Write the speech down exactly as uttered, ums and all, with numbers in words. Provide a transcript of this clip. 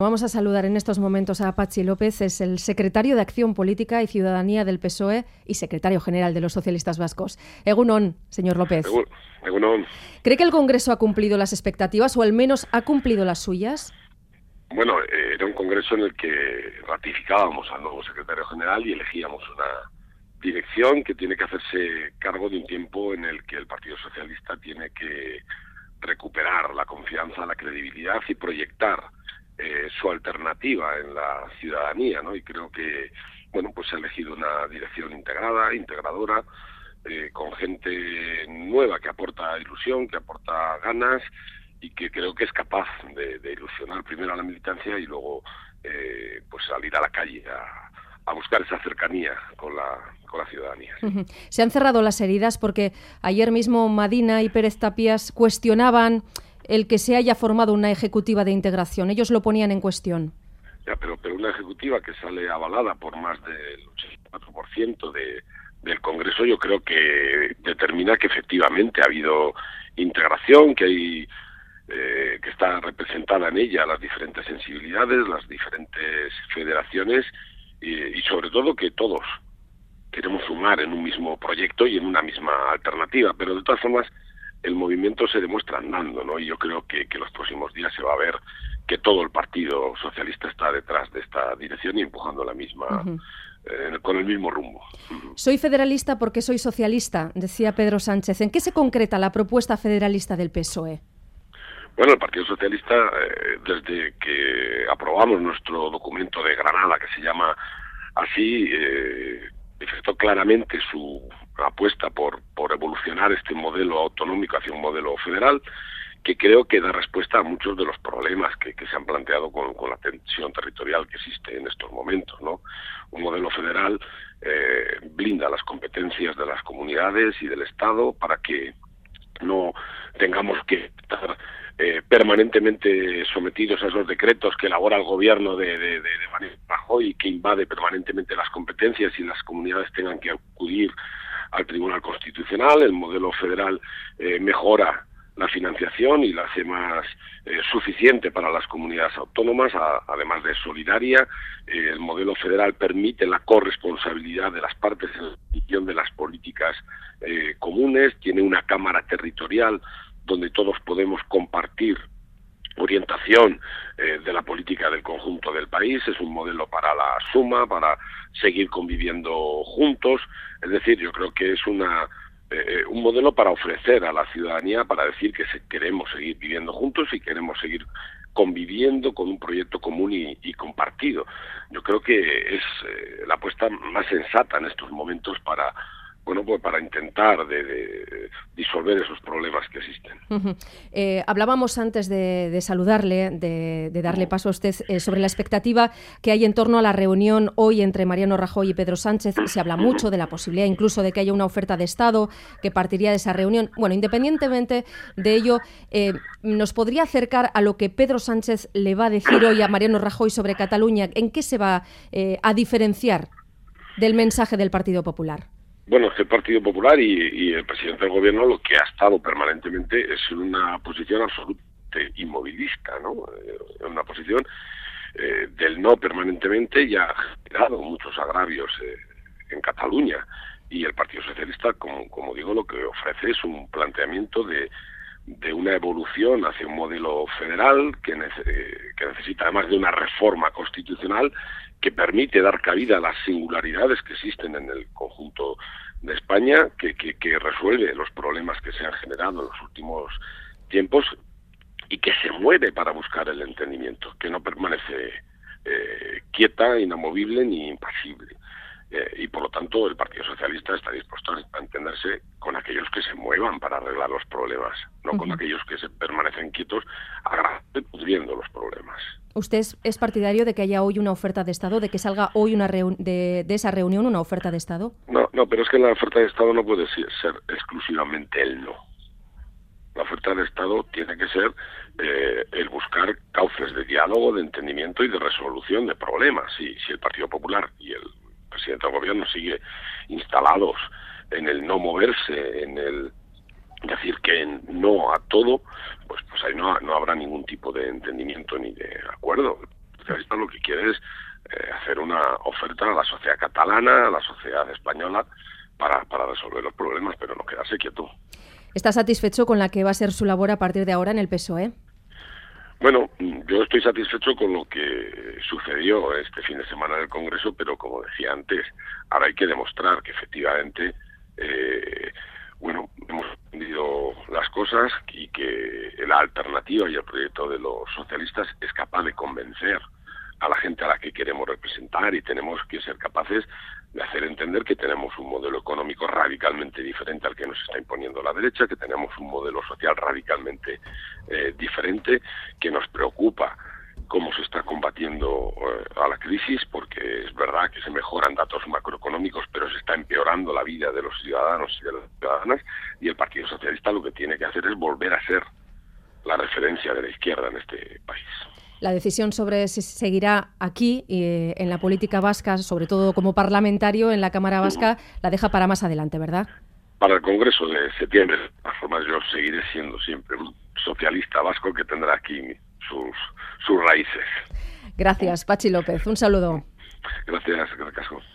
Vamos a saludar en estos momentos a Patxi López, es el secretario de Acción Política y Ciudadanía del P S O E y secretario general de los socialistas vascos. Egunon, señor López. Egunon. ¿Cree que el Congreso ha cumplido las expectativas o al menos ha cumplido las suyas? Bueno, eh, era un congreso en el que ratificábamos al nuevo secretario general y elegíamos una dirección que tiene que hacerse cargo de un tiempo en el que el Partido Socialista tiene que recuperar la confianza, la credibilidad y proyectar eh, su alternativa en la ciudadanía, ¿no? Y creo que, bueno, pues se ha elegido una dirección integrada, integradora, eh, con gente nueva que aporta ilusión, que aporta ganas y que creo que es capaz de, de ilusionar primero a la militancia y luego eh, pues salir a la calle a, a buscar esa cercanía con la, con la ciudadanía. ¿Sí? Uh-huh. Se han cerrado las heridas porque ayer mismo Madina y Pérez Tapías cuestionaban el que se haya formado una ejecutiva de integración. Ellos lo ponían en cuestión. Ya, pero, pero una ejecutiva que sale avalada por más del ochenta y cuatro por ciento de, del Congreso, yo creo que determina que efectivamente ha habido integración, que hay eh, que está representada en ella las diferentes sensibilidades, las diferentes federaciones y, y sobre todo que todos queremos sumar en un mismo proyecto y en una misma alternativa, pero de todas formas el movimiento se demuestra andando, ¿no? Y yo creo que, que los próximos días se va a ver que todo el Partido Socialista está detrás de esta dirección y empujando la misma, uh-huh. eh, con el mismo rumbo. Uh-huh. Soy federalista porque soy socialista, decía Pedro Sánchez. ¿En qué se concreta la propuesta federalista del P S O E? Bueno, el Partido Socialista, eh, desde que aprobamos nuestro documento de Granada, que se llama así, eh, manifestó claramente su apuesta por, por evolucionar este modelo autonómico hacia un modelo federal, que creo que da respuesta a muchos de los problemas que, que se han planteado con, con la tensión territorial que existe en estos momentos, ¿no? Un modelo federal eh, blinda las competencias de las comunidades y del Estado para que no tengamos que estar eh, permanentemente sometidos a esos decretos que elabora el gobierno de, de, de, de Mariano Rajoy, que invade permanentemente las competencias y las comunidades tengan que acudir al Tribunal Constitucional. El modelo federal eh, mejora la financiación y la hace más eh, suficiente para las comunidades autónomas, a, además de solidaria. Eh, el modelo federal permite la corresponsabilidad de las partes en la definición de las políticas eh, comunes, tiene una cámara territorial donde todos podemos compartir orientación eh, de la política del conjunto del país. Es un modelo para la suma, para seguir conviviendo juntos. Es decir, yo creo que es una eh, un modelo para ofrecer a la ciudadanía, para decir que se, queremos seguir viviendo juntos y queremos seguir conviviendo con un proyecto común y, y compartido. Yo creo que es eh, la apuesta más sensata en estos momentos para bueno, pues para intentar de, de disolver esos problemas que existen. Uh-huh. Eh, hablábamos antes de, de saludarle, de, de darle paso a usted, eh, sobre la expectativa que hay en torno a la reunión hoy entre Mariano Rajoy y Pedro Sánchez. Se habla mucho de la posibilidad incluso de que haya una oferta de Estado que partiría de esa reunión. Bueno, independientemente de ello, eh, ¿nos podría acercar a lo que Pedro Sánchez le va a decir hoy a Mariano Rajoy sobre Cataluña? ¿En qué se va eh, a diferenciar del mensaje del Partido Popular? Bueno, es que el Partido Popular y, y el presidente del gobierno lo que ha estado permanentemente es en una posición absolutamente inmovilista, ¿no? En una posición eh, del no permanentemente y ha generado muchos agravios eh, en Cataluña. Y el Partido Socialista, como, como digo, lo que ofrece es un planteamiento de, de una evolución hacia un modelo federal que, nece, que necesita además de una reforma constitucional que permite dar cabida a las singularidades que existen en el conjunto de España, que, que, que resuelve los problemas que se han generado en los últimos tiempos y que se mueve para buscar el entendimiento, que no permanece eh, quieta, inamovible ni impasible. Eh, y por lo tanto el Partido Socialista está dispuesto a entenderse con aquellos que se muevan para arreglar los problemas, no uh-huh. con aquellos que se permanecen quietos agravando los problemas. ¿Usted es, es partidario de que haya hoy una oferta de Estado, de que salga hoy una reun- de, de esa reunión una oferta de Estado? No, no, pero es que la oferta de Estado no puede ser, ser exclusivamente el no. La oferta de Estado tiene que ser eh, el buscar cauces de diálogo, de entendimiento y de resolución de problemas. Si, si el Partido Popular y el presidente del gobierno sigue instalados en el no moverse, en el decir que no a todo, pues pues ahí no, no habrá ningún tipo de entendimiento ni de acuerdo. Socialista lo que quiere es eh, hacer una oferta a la sociedad catalana, a la sociedad española, para, para resolver los problemas, pero no quedarse quieto. ¿Está satisfecho con la que va a ser su labor a partir de ahora en el P S O E? Bueno, yo estoy satisfecho con lo que sucedió este fin de semana en el Congreso, pero como decía antes, ahora hay que demostrar que efectivamente eh, bueno, hemos entendido las cosas y que la alternativa y el proyecto de los socialistas es capaz de convencer a la gente a la que queremos representar, y tenemos que ser capaces de hacer entender que tenemos un modelo económico radicalmente diferente al que nos está imponiendo la derecha, que tenemos un modelo social radicalmente eh, diferente, que nos preocupa cómo se está combatiendo eh, a la crisis, porque es verdad que se mejoran datos macroeconómicos, pero se está empeorando la vida de los ciudadanos y de las ciudadanas, y el Partido Socialista lo que tiene que hacer es volver a ser la referencia de la izquierda en este país. La decisión sobre si seguirá aquí, eh, en la política vasca, sobre todo como parlamentario en la Cámara Vasca, la deja para más adelante, ¿verdad? Para el Congreso de septiembre. De todas formas, yo seguiré siendo siempre un socialista vasco que tendrá aquí sus, sus raíces. Gracias, Pachi López. Un saludo. Gracias, Casco.